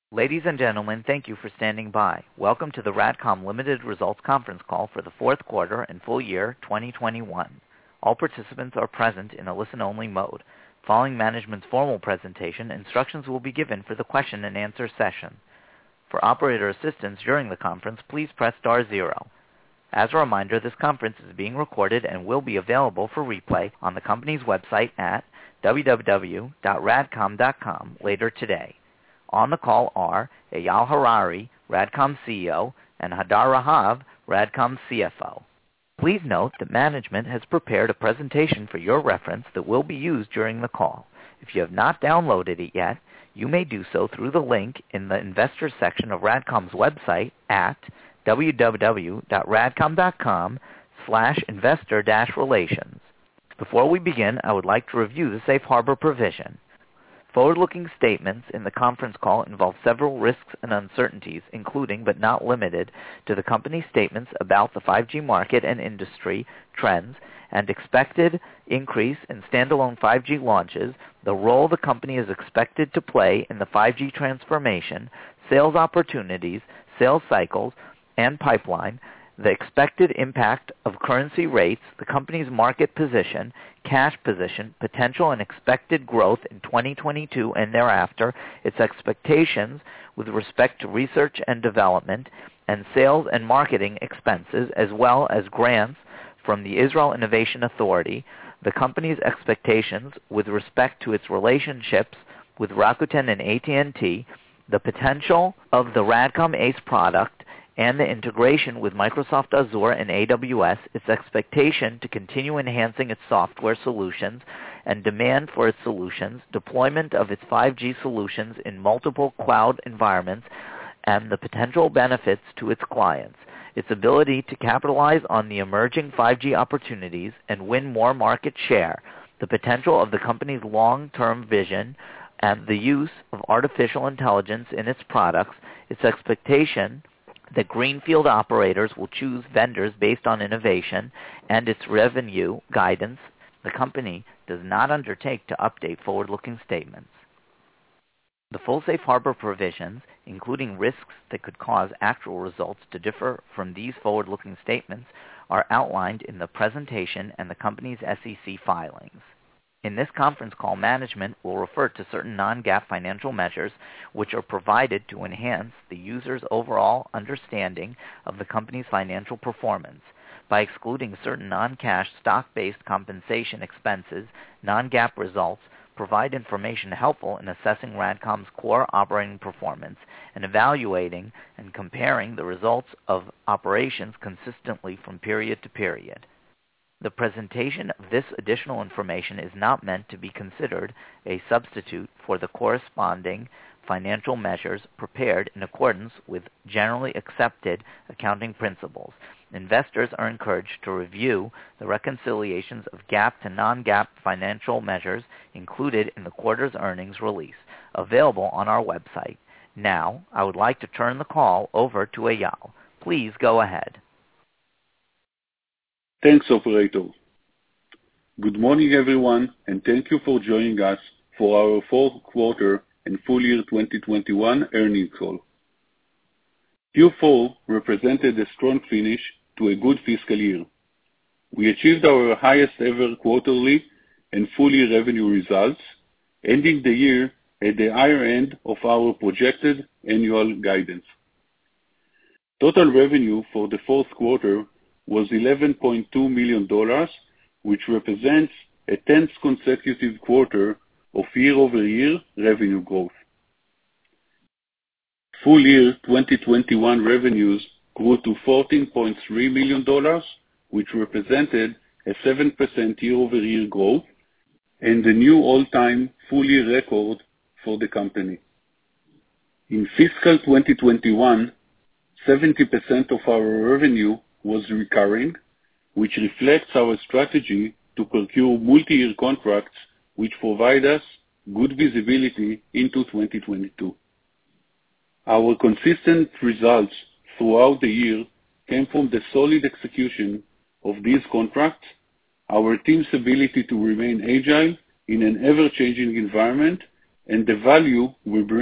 Ladies and gentlemen, thank you for standing by. Welcome to the RADCOM Limited Results Conference Call for the fourth quarter and full year 2021. All participants are present in a listen-only mode. Following management's formal presentation, instructions will be given for the question and answer session. For operator assistance during the conference, please press star 0. As a reminder, this conference is being recorded and will be available for replay on the company's website at www.radcom.com later today. On the call are Eyal Harari, RADCOM CEO, and Hadar Rahav, RADCOM CFO. Please note that management has prepared a presentation for your reference that will be used during the call. If you have not downloaded it yet, you may do so through the link in the Investors section of RADCOM's website at www.radcom.com/investor-relations. Before we begin, I would like to review the Safe Harbor provision. Forward-looking statements in the conference call involve several risks and uncertainties, including but not limited to the company's statements about the 5G market and industry trends and expected increase in standalone 5G launches, the role the company is expected to play in the 5G transformation, sales opportunities, sales cycles, and pipeline, the expected impact of currency rates, the company's market position, cash position, potential and expected growth in 2022 and thereafter, its expectations with respect to research and development, and sales and marketing expenses, as well as grants from the Israel Innovation Authority, the company's expectations with respect to its relationships with Rakuten and AT&T, the potential of the RADCOM ACE product, and the integration with Microsoft Azure and AWS, its expectation to continue enhancing its software solutions and demand for its solutions, deployment of its 5G solutions in multiple cloud environments, and the potential benefits to its clients, its ability to capitalize on the emerging 5G opportunities and win more market share, the potential of the company's long-term vision, and the use of artificial intelligence in its products, its expectation that greenfield operators will choose vendors based on innovation, and its revenue guidance. The company does not undertake to update forward-looking statements. The full Safe Harbor provisions, including risks that could cause actual results to differ from these forward-looking statements, are outlined in the presentation and the company's SEC filings. In this conference call, management will refer to certain non-GAAP financial measures which are provided to enhance the user's overall understanding of the company's financial performance. By excluding certain non-cash stock-based compensation expenses, non-GAAP results provide information helpful in assessing RADCOM's core operating performance and evaluating and comparing the results of operations consistently from period to period. The presentation of this additional information is not meant to be considered a substitute for the corresponding financial measures prepared in accordance with generally accepted accounting principles. Investors are encouraged to review the reconciliations of GAAP to non-GAAP financial measures included in the quarter's earnings release, available on our website. Now, I would like to turn the call over to Eyal. Please go ahead. Thanks, operator. Good morning, everyone, and thank you for joining us for our fourth quarter and full year 2021 earnings call. Q4 represented a strong finish to a good fiscal year. We achieved our highest ever quarterly and full year revenue results, ending the year at the higher end of our projected annual guidance. Total revenue for the fourth quarter was $11.2 million, which represents a 10th consecutive quarter of year-over-year revenue growth. Full year 2021 revenues grew to $14.3 million, which represented a 7% year-over-year growth and a new all-time full year record for the company. In fiscal 2021, 70% of our revenue was recurring, which reflects our strategy to procure multi-year contracts which provide us good visibility into 2022. Our consistent results throughout the year came from the solid execution of these contracts, our team's ability to remain agile in an ever-changing environment, and the value we bring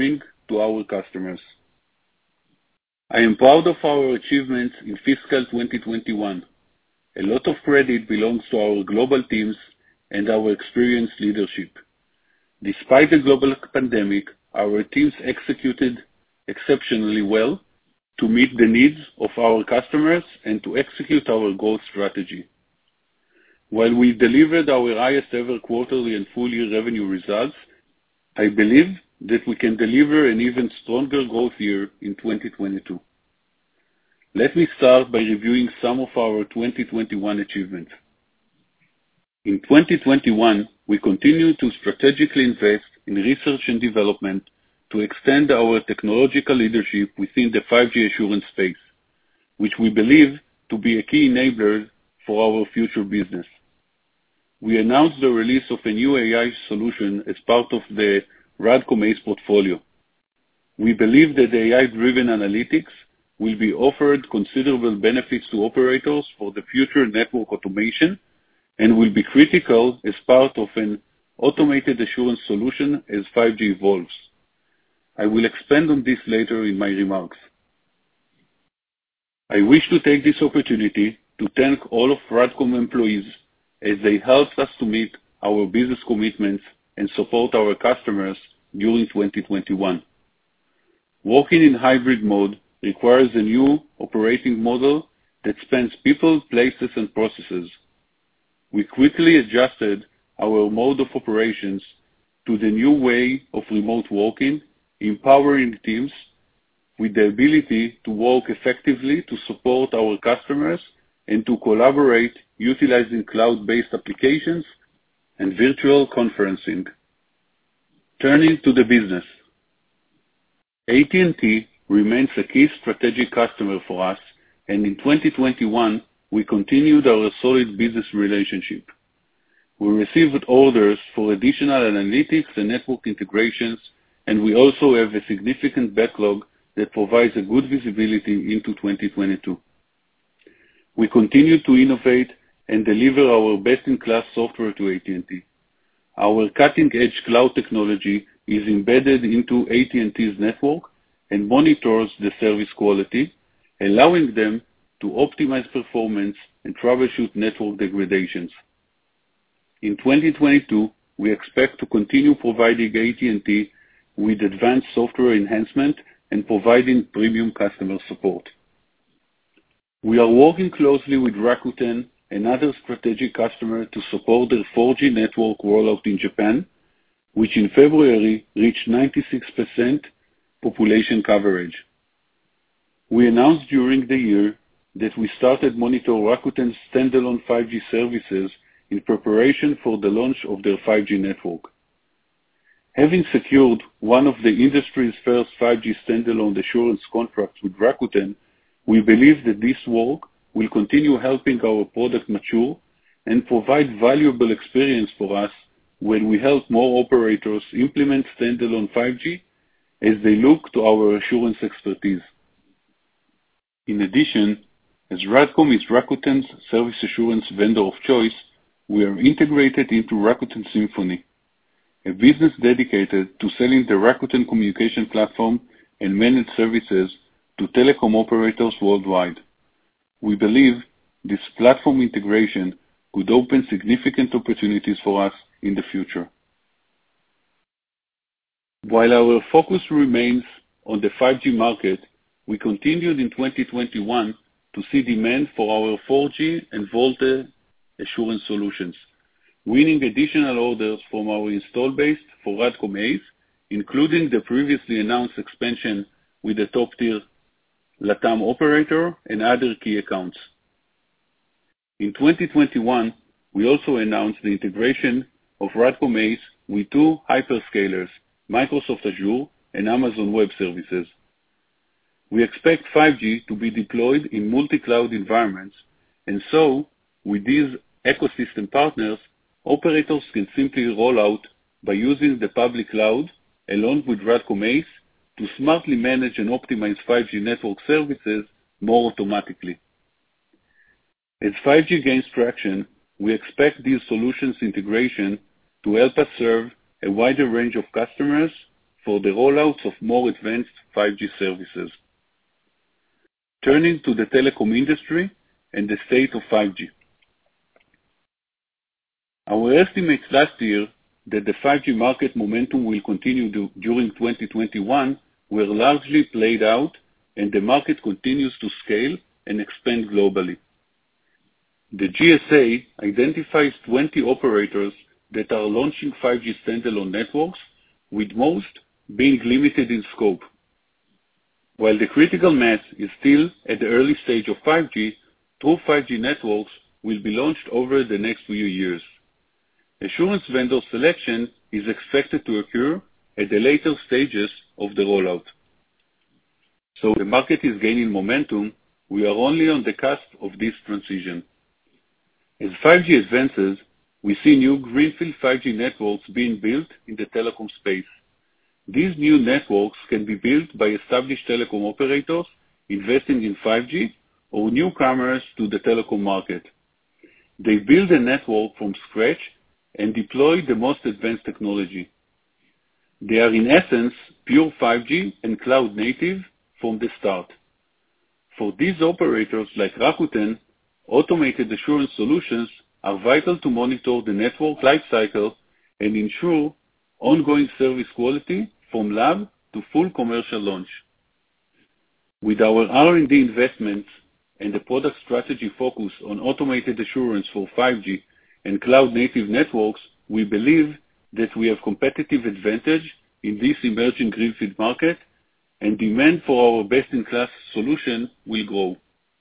to our customers. I am proud of our achievements in fiscal 2021. A lot of credit belongs to our global teams and our experienced leadership. Despite the global pandemic, our teams executed exceptionally well to meet the needs of our customers and to execute our growth strategy. While we delivered our highest ever quarterly and full year revenue results, I believe that we can deliver an even stronger growth year in 2022. Let me start by reviewing some of our 2021 achievements. In 2021, we continued to strategically invest in research and development to extend our technological leadership within the 5G assurance space, which we believe to be a key enabler for our future business. We announced the release of a new AI solution as part of the RADCOM ACE portfolio. We believe that AI-driven analytics will be offered considerable benefits to operators for the future network automation and will be critical as part of an automated assurance solution as 5G evolves. I will expand on this later in my remarks. I wish to take this opportunity to thank all of RADCOM employees as they helped us to meet our business commitments and support our customers during 2021. Working in hybrid mode requires a new operating model that spans people, places, and processes. We quickly adjusted our mode of operations to the new way of remote working, empowering teams with the ability to work effectively to support our customers and to collaborate utilizing cloud-based applications and virtual conferencing. Turning to the business. AT&T remains a key strategic customer for us, and in 2021, we continued our solid business relationship. We received orders for additional analytics and network integrations, and we also have a significant backlog that provides a good visibility into 2022. We continue to innovate and deliver our best-in-class software to AT&T. Our cutting-edge cloud technology is embedded into AT&T's network and monitors the service quality, allowing them to optimize performance and troubleshoot network degradations. In 2022, we expect to continue providing AT&T with advanced software enhancement and providing premium customer support. We are working closely with Rakuten, another strategic customer, to support their 4G network rollout in Japan, which in February reached 96% population coverage. We announced during the year that we started monitoring Rakuten's standalone 5G services in preparation for the launch of their 5G network. Having secured one of the industry's first 5G standalone assurance contracts with Rakuten, we believe that this work will continue helping our product mature and provide valuable experience for us when we help more operators implement standalone 5G as they look to our assurance expertise. In addition, as RADCOM is Rakuten's service assurance vendor of choice, we are integrated into Rakuten Symphony, a business dedicated to selling the Rakuten communication platform and managed services to telecom operators worldwide. We believe this platform integration could open significant opportunities for us in the future. While our focus remains on the 5G market, we continued in 2021 to see demand for our 4G and VoLTE assurance solutions, winning additional orders from our install base for RADCOM ACE, including the previously announced expansion with a top-tier LATAM operator and other key accounts. In 2021, we also announced the integration of RADCOM ACE with two hyperscalers, Microsoft Azure and Amazon Web Services. We expect 5G to be deployed in multi-cloud environments, and so, with these ecosystem partners, operators can simply roll out by using the public cloud along with RADCOM ACE to smartly manage and optimize 5G network services more automatically. As 5G gains traction, we expect these solutions integration to help us serve a wider range of customers for the rollouts of more advanced 5G services. Turning to the telecom industry and the state of 5G. Our estimates last year that the 5G market momentum will continue during 2021 were largely played out, and the market continues to scale and expand globally. The GSA identifies 20 operators that are launching 5G standalone networks, with most being limited in scope. While the critical mass is still at the early stage of 5G, true 5G networks will be launched over the next few years. Assurance vendor selection is expected to occur at the later stages of the rollout. So the market is gaining momentum. We are only on the cusp of this transition. As 5G advances, we see new greenfield 5G networks being built in the telecom space. These new networks can be built by established telecom operators investing in 5G or newcomers to the telecom market. They build a network from scratch and deploy the most advanced technology. They are in essence pure 5G and cloud native from the start. For these operators like Rakuten, automated assurance solutions are vital to monitor the network lifecycle and ensure ongoing service quality from lab to full commercial launch. With our R&D investments and the product strategy focus on automated assurance for 5G and cloud-native networks, we believe that we have competitive advantage in this emerging greenfield market, and demand for our best-in-class solution will grow.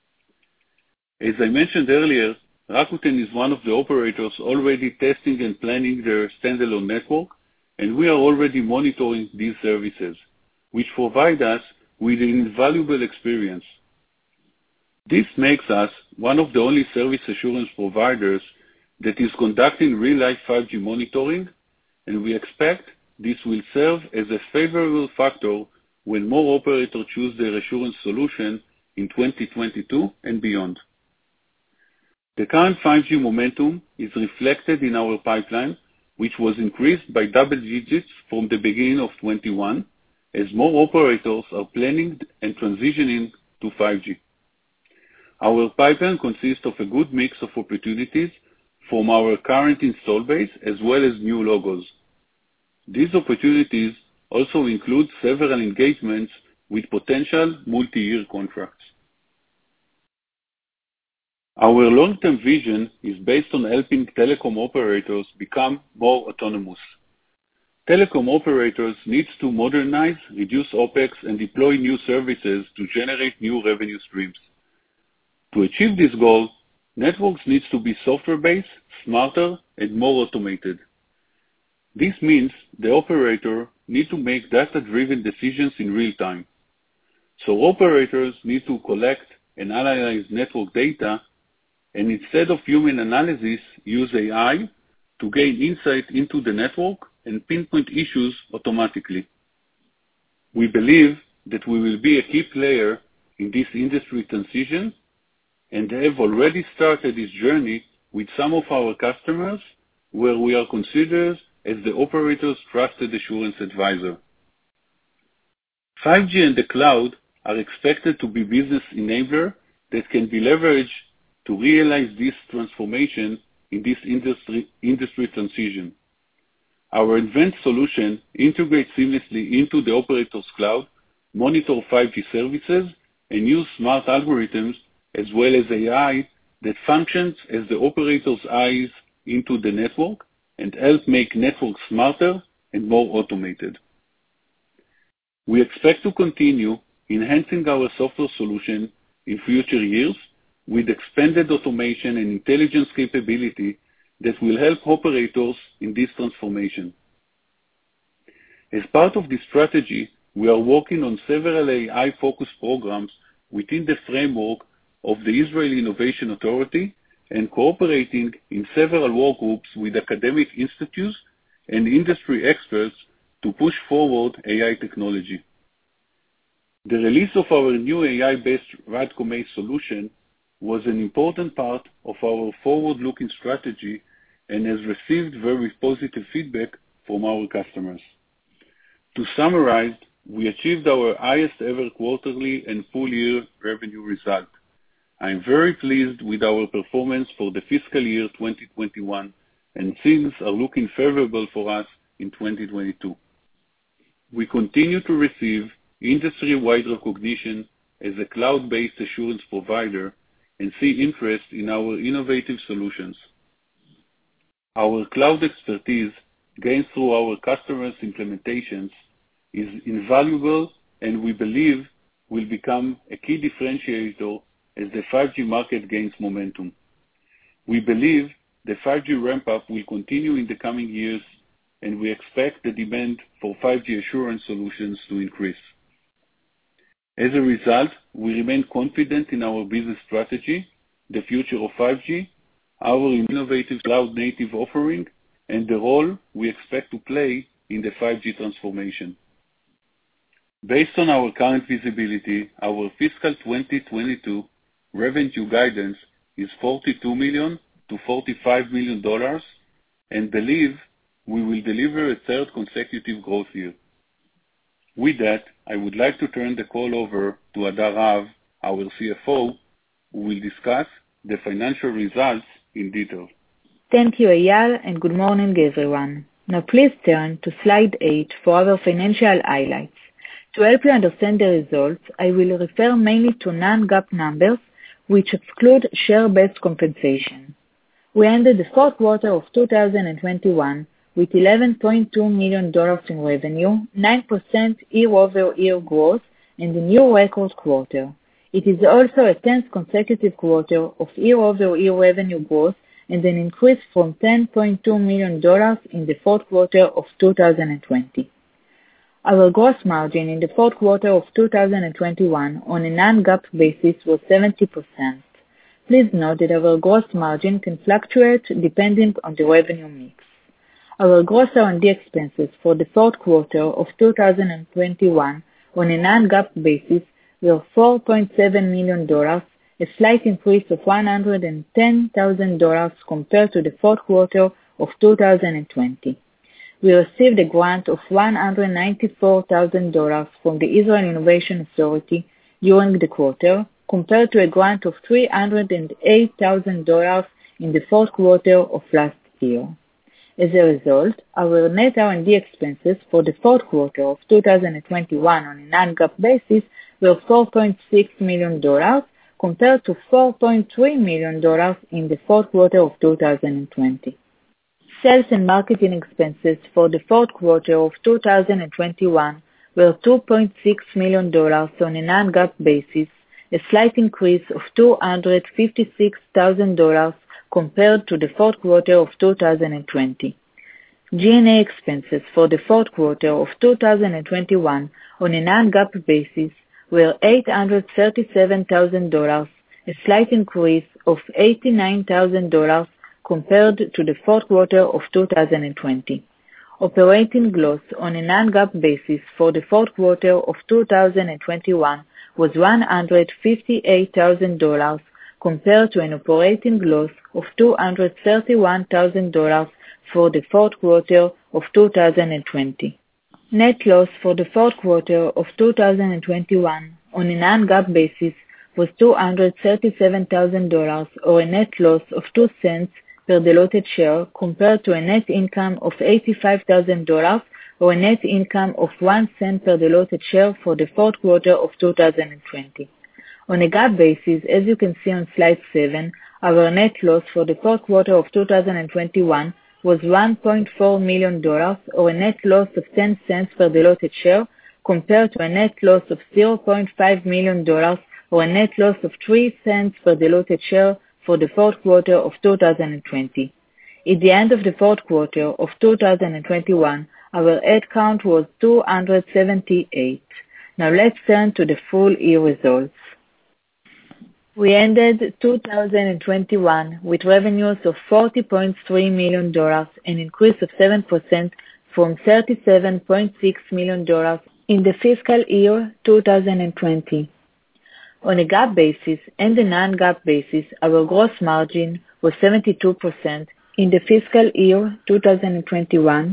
As I mentioned earlier, Rakuten is one of the operators already testing and planning their standalone network, and we are already monitoring these services, which provide us with an invaluable experience. This makes us one of the only service assurance providers that is conducting real-life 5G monitoring, and we expect this will serve as a favorable factor when more operators choose their assurance solution in 2022 and beyond. The current 5G momentum is reflected in our pipeline, which was increased by double digits from the beginning of 21, as more operators are planning and transitioning to 5G. Our pipeline consists of a good mix of opportunities from our current install base as well as new logos. These opportunities also include several engagements with potential multi-year contracts. Our long-term vision is based on helping telecom operators become more autonomous. Telecom operators need to modernize, reduce OpEx, and deploy new services to generate new revenue streams. To achieve this goal, networks need to be software-based, smarter, and more automated. This means the operator needs to make data-driven decisions in real time. So operators need to collect and analyze network data, and instead of human analysis, use AI to gain insight into the network and pinpoint issues automatically. We believe that we will be a key player in this industry transition and have already started this journey with some of our customers where we are considered as the operator's trusted assurance advisor. 5G and the cloud are expected to be business enabler that can be leveraged to realize this transformation in this industry transition. Our advanced solution integrates seamlessly into the operator's cloud, monitor 5G services, and use smart algorithms as well as AI that functions as the operator's eyes into the network and help make networks smarter and more automated. We expect to continue enhancing our software solution in future years with expanded automation and intelligence capability that will help operators in this transformation. As part of this strategy, we are working on several AI-focused programs within the framework of the Israel Innovation Authority and cooperating in several work groups with academic institutes and industry experts to push forward AI technology. The release of our new AI-based RADCOM ACE solution was an important part of our forward-looking strategy and has received very positive feedback from our customers. To summarize, we achieved our highest ever quarterly and full year revenue result. I am very pleased with our performance for the fiscal year 2021, and things are looking favorable for us in 2022. We continue to receive industry-wide recognition as a cloud-based assurance provider and see interest in our innovative solutions. Our cloud expertise gained through our customers' implementations is invaluable, and we believe will become a key differentiator as the 5G market gains momentum. We believe the 5G ramp-up will continue in the coming years, and we expect the demand for 5G assurance solutions to increase. As a result, we remain confident in our business strategy, the future of 5G, our innovative cloud-native offering, and the role we expect to play in the 5G transformation. Based on our current visibility, our fiscal 2022 revenue guidance is $42 million to $45 million, and believe we will deliver a third consecutive growth year. With that, I would like to turn the call over to Hadar Rahav, our CFO, who will discuss the financial results in detail. Thank you, Eyal, and good morning, everyone. Now please turn to slide 8 for our financial highlights. To help you understand the results, I will refer mainly to non-GAAP numbers, which exclude share-based compensation. We ended the fourth quarter of 2021 with $11.2 million in revenue, 9% year-over-year growth, and a new record quarter. It is also a 10th consecutive quarter of year-over-year revenue growth and an increase from $10.2 million in the fourth quarter of 2020. Our gross margin in the fourth quarter of 2021 on a non-GAAP basis was 70%. Please note that our gross margin can fluctuate depending on the revenue mix. Our gross R&D expenses for the fourth quarter of 2021 on a non-GAAP basis were $4.7 million, a slight increase of $110,000 compared to the fourth quarter of 2020. We received a grant of $194,000 from the Israel Innovation Authority during the quarter, compared to a grant of $308,000 in the fourth quarter of last year. As a result, our net R&D expenses for the fourth quarter of 2021 on a non-GAAP basis were $4.6 million, compared to $4.3 million in the fourth quarter of 2020. Sales and marketing expenses for the fourth quarter of 2021 were $2.6 million on a non-GAAP basis, a slight increase of $256,000 compared to the fourth quarter of 2020. G&A expenses for the fourth quarter of 2021 on a non-GAAP basis were $837,000, a slight increase of $89,000 compared to the fourth quarter of 2020. Operating loss on a non-GAAP basis for the fourth quarter of 2021 was $158,000 compared to an operating loss of $231,000 for the fourth quarter of 2020. Net loss for the fourth quarter of 2021 on a non-GAAP basis was $237,000, or a net loss of 2 cents per diluted share, compared to a net income of $85,000 or a net income of 1 cent per diluted share for the fourth quarter of 2020. On a GAAP basis, as you can see on slide 7, our net loss for the fourth quarter of 2021 was $1.4 million, or a net loss of 10 cents per diluted share, compared to a net loss of $0.5 million, or a net loss of 3 cents per diluted share for the fourth quarter of 2020. At the end of the fourth quarter of 2021, our head count was 278. Now let's turn to the full year results. We ended 2021 with revenues of $40.3 million, an increase of 7% from $37.6 million in the fiscal year 2020. On a GAAP basis and a non-GAAP basis, our gross margin was 72% in the fiscal year 2021,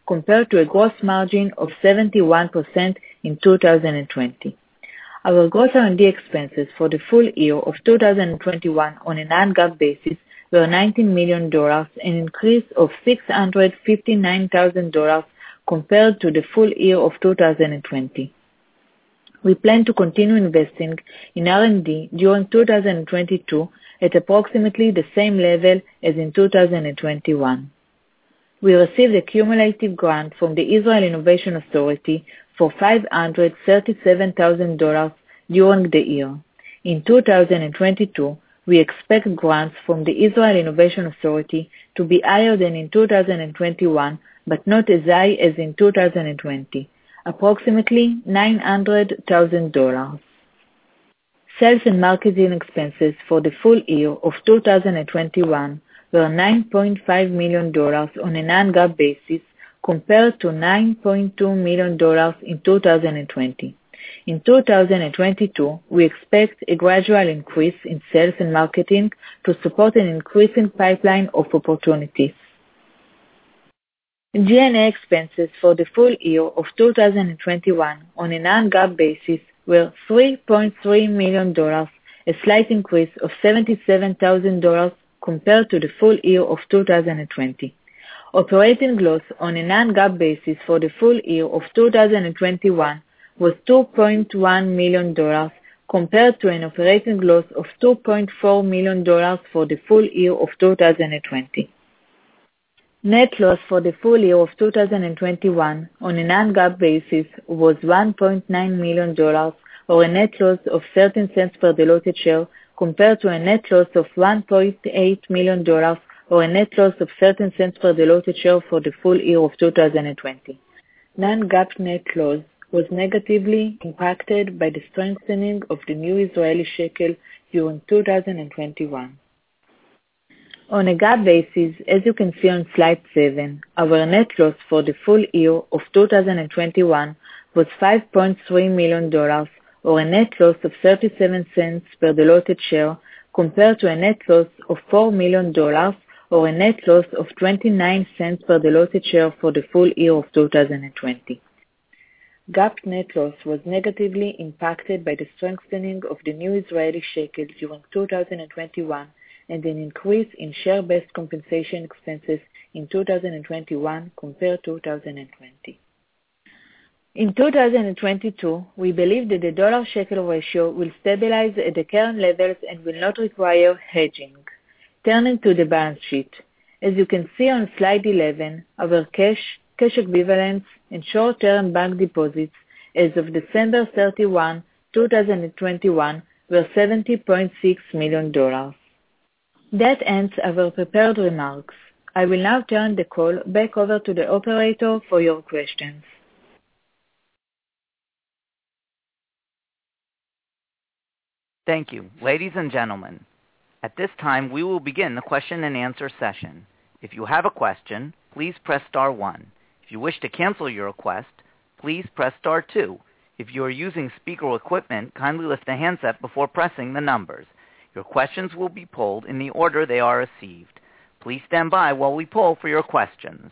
compared to a gross margin of 71% in 2020. Our gross R&D expenses for the full year of 2021 on a non-GAAP basis were $19 million, an increase of $659,000 compared to the full year of 2020. We plan to continue investing in R&D during 2022 at approximately the same level as in 2021. We received a cumulative grant from the Israel Innovation Authority for $537,000 during the year. In 2022, we expect grants from the Israel Innovation Authority to be higher than in 2021, but not as high as in 2020, approximately $900,000. Sales and marketing expenses for the full year of 2021 were $9.5 million on a non-GAAP basis compared to $9.2 million in 2020. In 2022, we expect a gradual increase in sales and marketing to support an increasing pipeline of opportunities. G&A expenses for the full year of 2021 on a non-GAAP basis were $3.3 million, a slight increase of $77,000 compared to the full year of 2020. Operating loss on a non-GAAP basis for the full year of 2021 was $2.1 million compared to an operating loss of $2.4 million for the full year of 2020. Net loss for the full year of 2021 on a non-GAAP basis was $1.9 million, or a net loss of 13 cents per diluted share, compared to a net loss of $1.8 million, or a net loss of 13 cents per diluted share for the full year of 2020. Non-GAAP net loss was negatively impacted by the strengthening of the new Israeli shekel during 2021. On a GAAP basis, as you can see on slide 7, our net loss for the full year of 2021 was $5.3 million, or a net loss of 37 cents per diluted share, compared to a net loss of $4 million, or a net loss of 29 cents per diluted share for the full year of 2020. GAAP net loss was negatively impacted by the strengthening of the new Israeli shekel during 2021 and an increase in share-based compensation expenses in 2021 compared to 2020. In 2022, we believe that the dollar-shekel ratio will stabilize at the current levels and will not require hedging. Turning to the balance sheet. As you can see on slide 11, our cash equivalents, and short-term bank deposits as of December 31, 2021 were $70.6 million. That ends our prepared remarks. I will now turn the call back over to the operator for your questions. Thank you. Ladies and gentlemen, at this time we will begin the question and answer session. If you have a question, please press star 1. If you wish to cancel your request, please press star 2. If you are using speaker equipment, kindly lift the handset before pressing the numbers. Your questions will be polled in the order they are received. Please stand by while we poll for your questions.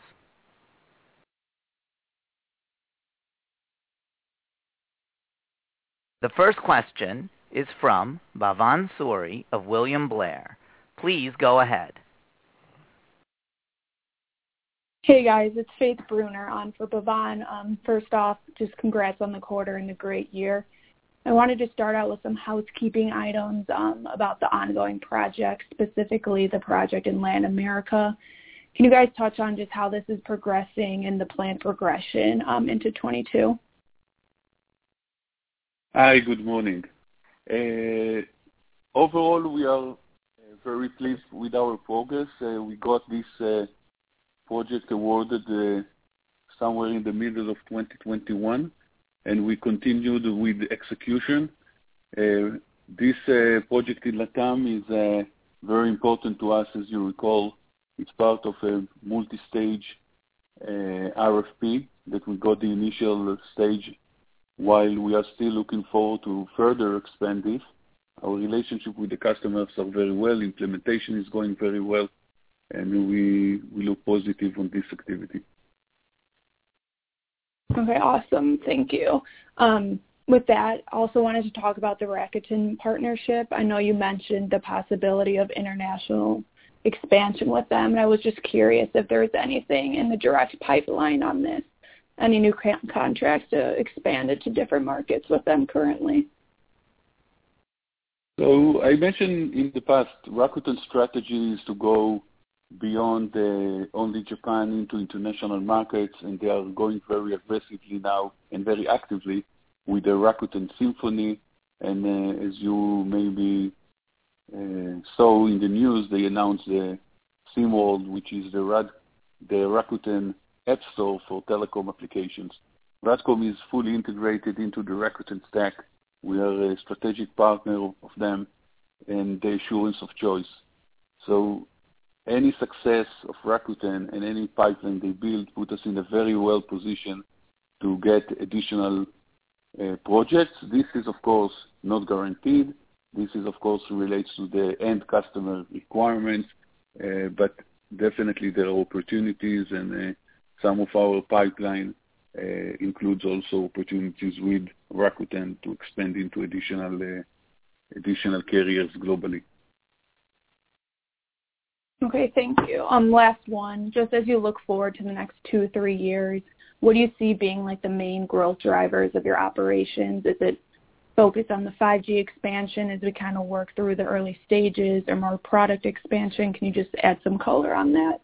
The first question is from Bhavan Suri of William Blair. Please go ahead. Hey guys, it's Faith Bruner on for Bhavan. First off, just congrats on the quarter and a great year. I wanted to start out with some housekeeping items about the ongoing project, specifically the project in Latin America. Can you guys touch on just how this is progressing and the planned progression into 22? Hi, good morning. Overall, we are very pleased with our progress. We got this project awarded somewhere in the middle of 2021, and we continued with execution. This project in LATAM is very important to us. As you recall, it's part of a multi-stage RFP that we got the initial stage, while we are still looking forward to further expand this. Our relationship with the customers are very well, implementation is going very well, and we look positive on this activity. Okay, awesome. Thank you. With that, also wanted to talk about the Rakuten partnership. I know you mentioned the possibility of international expansion with them, and I was just curious if there was anything in the direct pipeline on this, any new contracts to expand it to different markets with them currently. So I mentioned in the past, Rakuten's strategy is to go beyond only Japan into international markets, and they are going very aggressively now and very actively with the Rakuten Symphony. And as you maybe saw in the news, they announced the SIMworld, which is the Rakuten App Store for telecom applications. RADCOM is fully integrated into the Rakuten stack. We are a strategic partner of them and the assurance of choice. So any success of Rakuten and any pipeline they build put us in a very well position to get additional projects. This is, of course, not guaranteed. This is, of course, relates to the end customer requirements, but definitely there are opportunities, and some of our pipeline includes also opportunities with Rakuten to expand into additional carriers globally. Okay, thank you. Last one, just as you look forward to the next 2-3 years, what do you see being like the main growth drivers of your operations? Is it focused on the 5G expansion as we kind of work through the early stages, or more product expansion? Can you just add some color on that?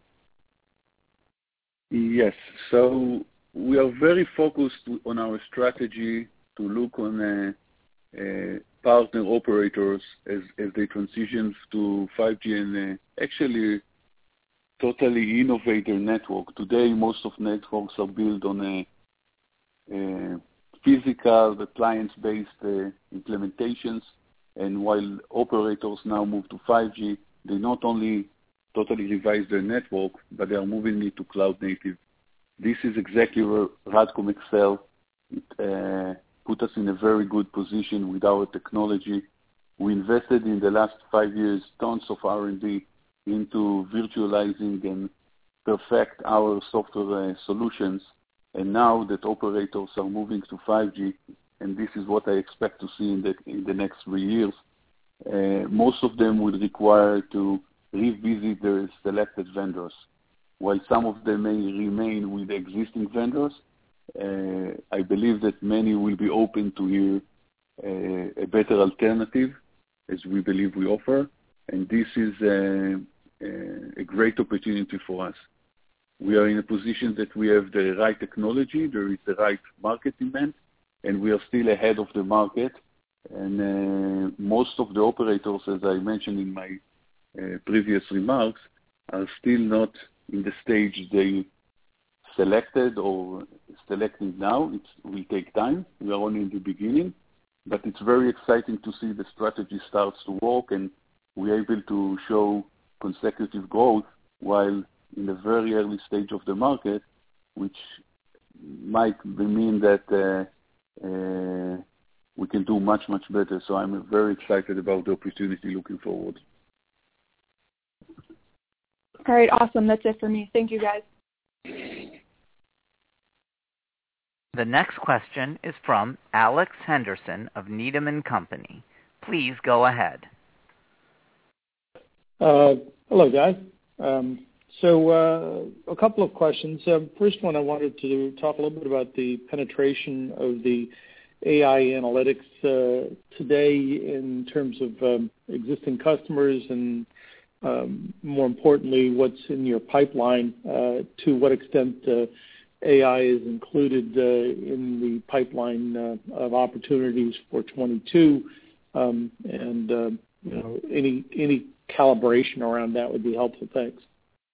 Yes. So we are very focused on our strategy to look on partner operators as they transition to 5G and actually totally innovate their network. Today, most of networks are built on a physical, appliance-based implementations, and while operators now move to 5G, they not only totally revise their network, but they are moving it to cloud native. This is exactly where RADCOM excel. It put us in a very good position with our technology. We invested in the last 5 years tons of R&D into virtualizing and perfect our software solutions. And now that operators are moving to 5G, and this is what I expect to see in the next 3 years, most of them will require to revisit their selected vendors. While some of them may remain with existing vendors, I believe that many will be open to hear a better alternative, as we believe we offer, and this is a great opportunity for us. We are in a position that we have the right technology, there is the right market demand, and we are still ahead of the market. And most of the operators, as I mentioned in my previous remarks, are still not in the stage they selected or selecting now. It will take time. We are only in the beginning, but it's very exciting to see the strategy starts to work and we're able to show consecutive growth while in the very early stage of the market, which might mean that we can do much, much better. So I'm very excited about the opportunity looking forward. All right, awesome. That's it for me. Thank you, guys. The next question is from Alex Henderson of Needham & Company. Please go ahead. Hello, guys. So a couple of questions. First one, I wanted to talk a little bit about the penetration of the AI analytics today in terms of existing customers and more importantly, what's in your pipeline, to what extent AI is included in the pipeline of opportunities for 22, and any calibration around that would be helpful. Thanks.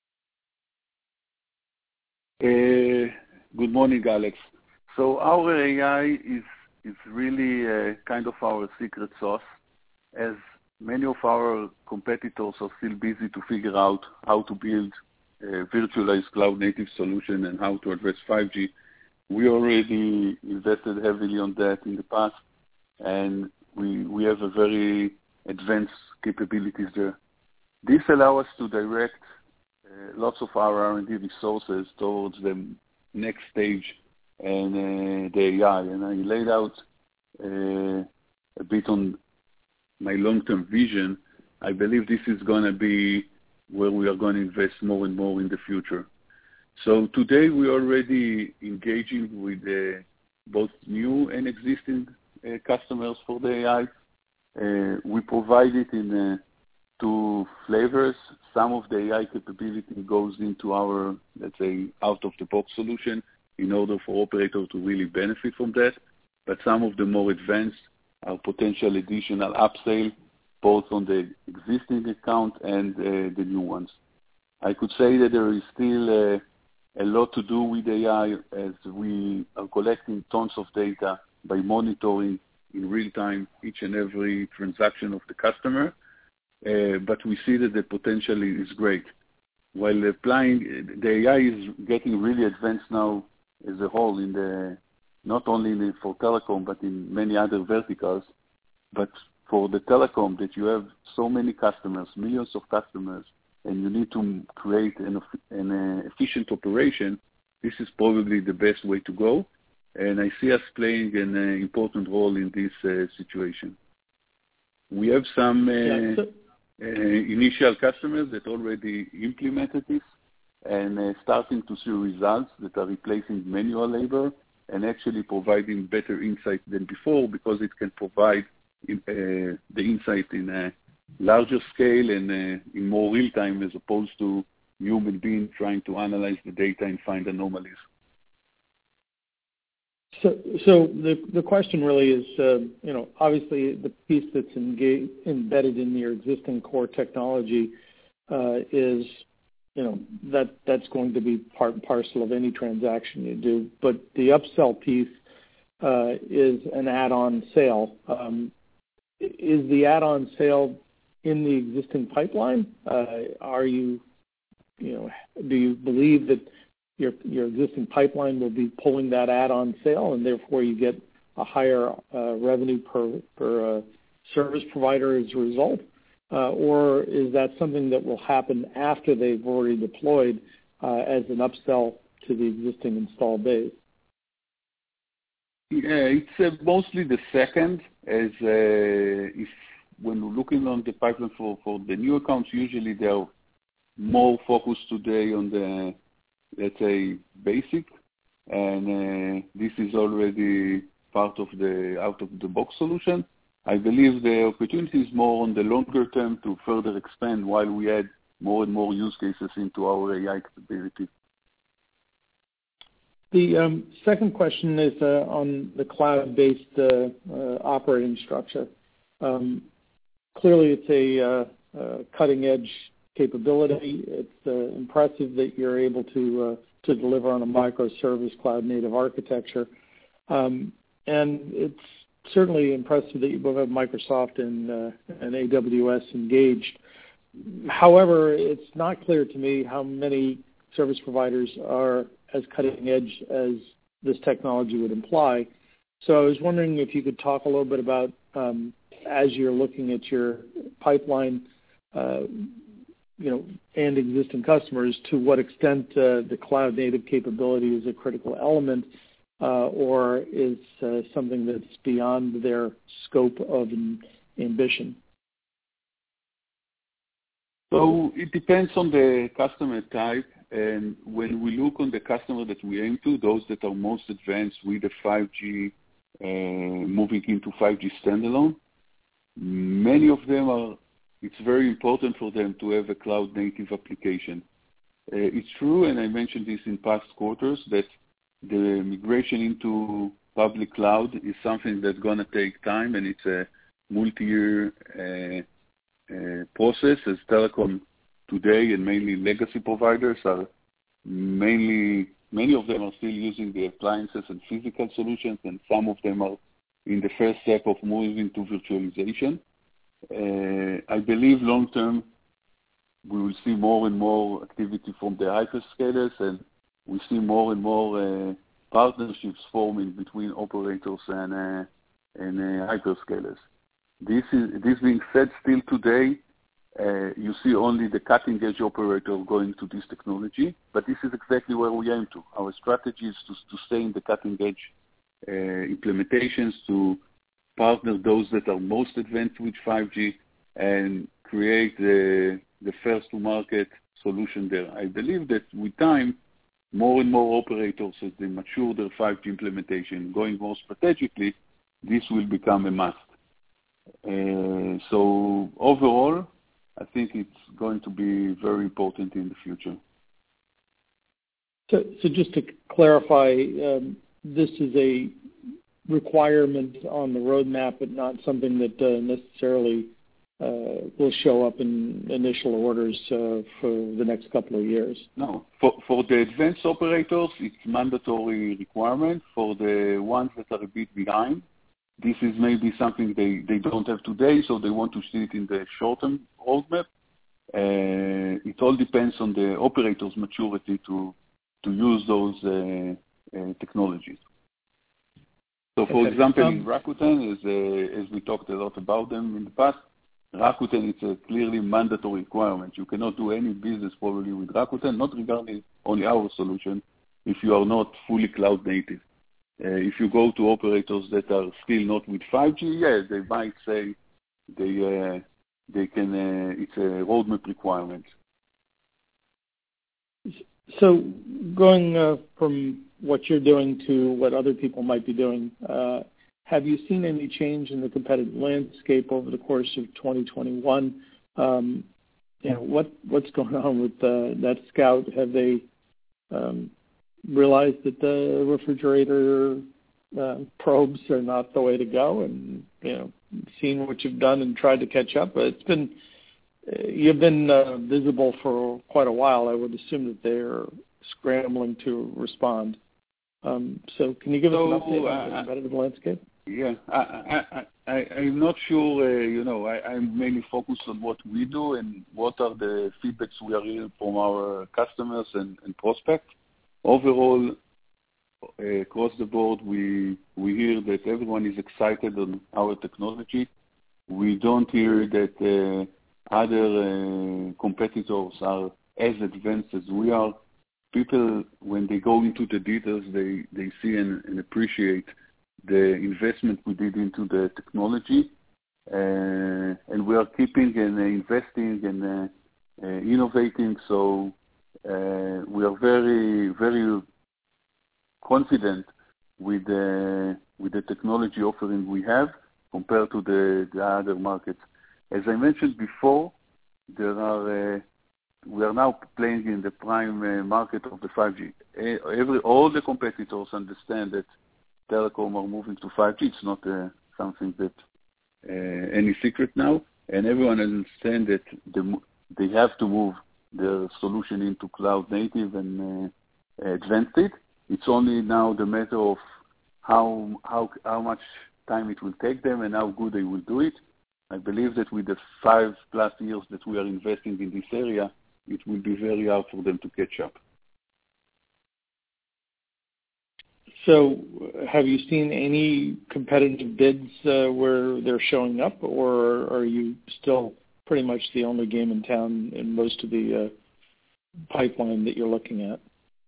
Good morning, Alex. So our AI is really kind of our secret sauce, as many of our competitors are still busy to figure out how to build a virtualized cloud-native solution and how to address 5G. We already invested heavily on that in the past, and we have a very advanced capabilities there. This allows us to direct lots of our R&D resources towards the next stage and the AI. And I laid out a bit on my long-term vision. I believe this is going to be where we are going to invest more and more in the future. So today we're already engaging with both new and existing customers for the AI. We provide it in two flavors. Some of the AI capability goes into our, let's say, out-of-the-box solution in order for operators to really benefit from that. But some of the more advanced are potential additional upsell, both on the existing account and the new ones. I could say that there is still a lot to do with AI as we are collecting tons of data by monitoring in real time each and every transaction of the customer. But we see that the potential is great. While applying, the AI is getting really advanced now as a whole not only for telecom, but in many other verticals. But for the telecom, that you have so many customers, millions of customers, and you need to create an efficient operation, this is probably the best way to go. And I see us playing an important role in this situation. We have some initial customers that already implemented this and starting to see results that are replacing manual labor and actually providing better insight than before, because it can provide the insight in a larger scale and in more real time, as opposed to human being trying to analyze the data and find anomalies. So the question really is, obviously the piece that's embedded in your existing core technology is, that's going to be part and parcel of any transaction you do. But the upsell piece is an add-on sale. Is the add-on sale in the existing pipeline? Do you believe that your existing pipeline will be pulling that add-on sale, and therefore you get a higher revenue per service provider as a result? Or is that something that will happen after they've already deployed as an upsell to the existing installed base? Yeah, it's mostly the second, as if when we're looking on the pipeline for the new accounts, usually they are more focused today on the, let's say, basic, and this is already part of the out-of-the-box solution. I believe the opportunity is more on the longer term to further expand while we add more and more use cases into our AI capability. The second question is on the cloud-based operating structure. Clearly, it's a cutting-edge capability. It's impressive that you're able to deliver on a microservice cloud-native architecture. And it's certainly impressive that you both have Microsoft and AWS engaged. However, it's not clear to me how many service providers are as cutting edge as this technology would imply. So I was wondering if you could talk a little bit about, as you're looking at your pipeline, and existing customers, to what extent the cloud-native capability is a critical element, or is something that's beyond their scope of ambition? So it depends on the customer type, and when we look on the customer that we aim to, those that are most advanced with the 5G, moving into 5G standalone, many of them it's very important for them to have a cloud-native application. It's true, and I mentioned this in past quarters, that the migration into public cloud is something that's going to take time, and it's a multi-year process, as telecom today and mainly legacy providers are many of them are still using the appliances and physical solutions, and some of them are in the first step of moving to virtualization. I believe long term we will see more and more activity from the hyperscalers, and we see more and more partnerships forming between operators and hyperscalers. This being said, still today, you see only the cutting-edge operator going to this technology, but this is exactly where we aim to. Our strategy is to stay in the cutting-edge implementations, to partner those that are most advanced with 5G and create the first-to-market solution there. I believe that with time, more and more operators, as they mature their 5G implementation, going more strategically, this will become a must. So overall, I think it's going to be very important in the future. So just to clarify, this is a requirement on the roadmap, but not something that necessarily will show up in initial orders for the next couple of years. No. For the advanced operators, it's mandatory requirement. For the ones that are a bit behind, this is maybe something they don't have today, so they want to see it in the short-term roadmap. It all depends on the operator's maturity to use those technologies. So, for example, in Rakuten, as we talked a lot about them in the past, Rakuten, it's a clearly mandatory requirement. You cannot do any business probably with Rakuten, not regarding only our solution, if you are not fully cloud native. If you go to operators that are still not with 5G, yes, they might say they can. It's a roadmap requirement. So, going from what you're doing to what other people might be doing, have you seen any change in the competitive landscape over the course of 2021? What's going on with NetScout? Have they realized that the refrigerator probes are not the way to go, and seen what you've done and tried to catch up? But you've been visible for quite a while. I would assume that they're scrambling to respond. So can you give us an update on the competitive landscape? Yeah, I'm not sure. I'm mainly focused on what we do and what are the feedbacks we are hearing from our customers and prospects. Overall, across the board, we hear that everyone is excited on our technology. We don't hear that other competitors are as advanced as we are. People, when they go into the details, they see and appreciate the investment we did into the technology, and we are keeping and investing and innovating. So we are very, very confident with the technology offering we have compared to the other markets. As I mentioned before, we are now playing in the prime market of the 5G. All the competitors understand that telecom are moving to 5G. It's not something that any secret now, and everyone understands that they have to move their solution into cloud native and advanced it. It's only now the matter of how much time it will take them and how good they will do it. I believe that with the 5+ years that we are investing in this area, it will be very hard for them to catch up. So have you seen any competitive bids where they're showing up, or are you still pretty much the only game in town in most of the pipeline that you're looking at?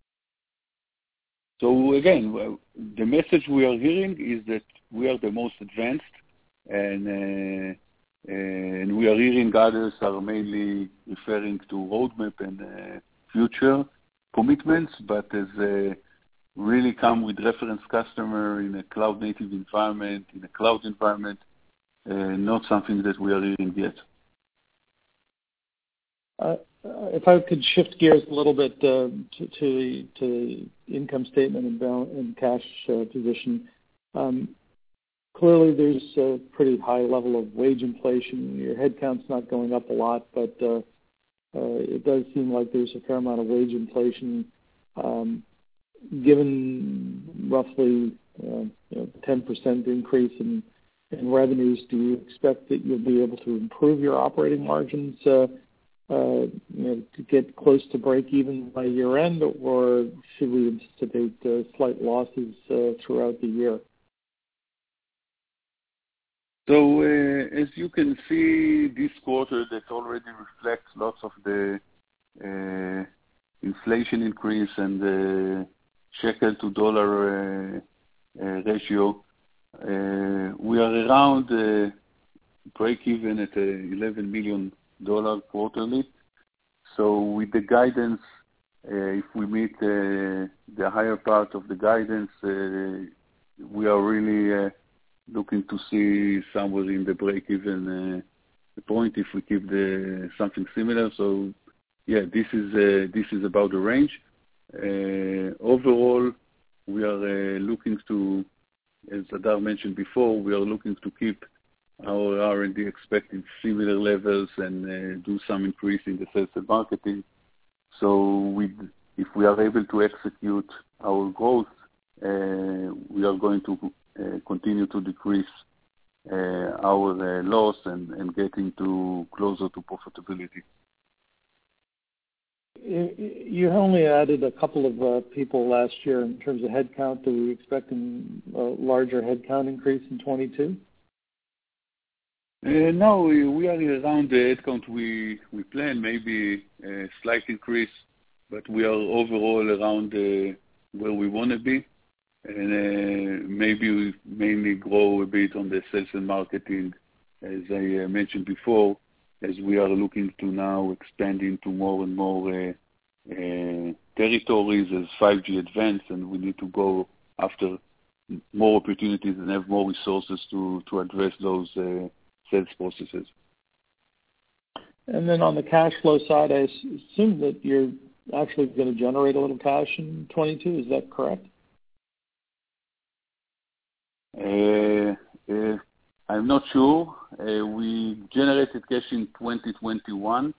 So again, the message we are hearing is that we are the most advanced, and we are hearing others are mainly referring to roadmap and future commitments, but as really come with reference customer in a cloud native environment, in a cloud environment, not something that we are hearing yet. If I could shift gears a little bit to income statement and cash position. Clearly, there's a pretty high level of wage inflation. Your headcount's not going up a lot, but it does seem like there's a fair amount of wage inflation. Given roughly 10% increase in revenues, do you expect that you'll be able to improve your operating margins to get close to break even by year end, or should we anticipate slight losses throughout the year? So as you can see, this quarter that already reflects lots of the inflation increase and the shekel to dollar ratio. We are around break even at $11 million quarterly. So with the guidance, if we meet the higher part of the guidance, we are really looking to see somewhere in the break-even point if we keep something similar. So, yeah, this is about the range. Overall, we are looking to, as Hadar mentioned before, we are looking to keep our R&D expecting similar levels and do some increase in the sales and marketing. So if we are able to execute our growth, we are going to continue to decrease our loss and getting closer to profitability. You only added a couple of people last year in terms of headcount. Are we expecting a larger headcount increase in 22? No, we are around the headcount we plan, maybe a slight increase, but we are overall around where we want to be. And maybe we mainly grow a bit on the sales and marketing, as I mentioned before, as we are looking to now expand into more and more territories as 5G advance, and we need to go after more opportunities and have more resources to address those sales processes. And then on the cash flow side, I assume that you're actually going to generate a little cash in 22. Is that correct? I'm not sure. We generated cash in 2021.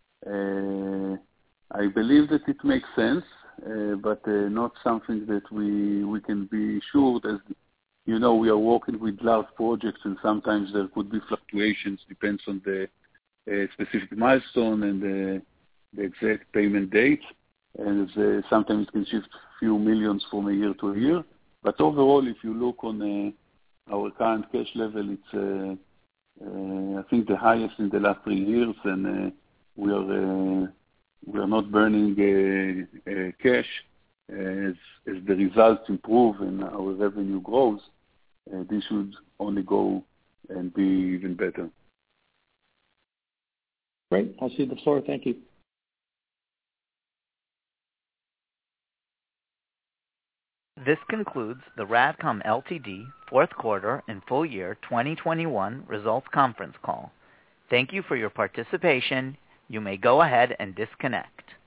I believe that it makes sense, but not something that we can be sure. As you know, we are working with large projects, and sometimes there could be fluctuations, depends on the specific milestone and the exact payment date, and sometimes it can shift a few millions from a year to a year. But overall, if you look on our current cash level, it's I think the highest in the last 3 years, and we are not burning cash. As the results improve and our revenue grows, this should only go and be even better. Great. I'll cede the floor. Thank you. This concludes the RADCOM Ltd. Fourth Quarter and Full Year 2021 Results Conference Call. Thank you for your participation. You may go ahead and disconnect.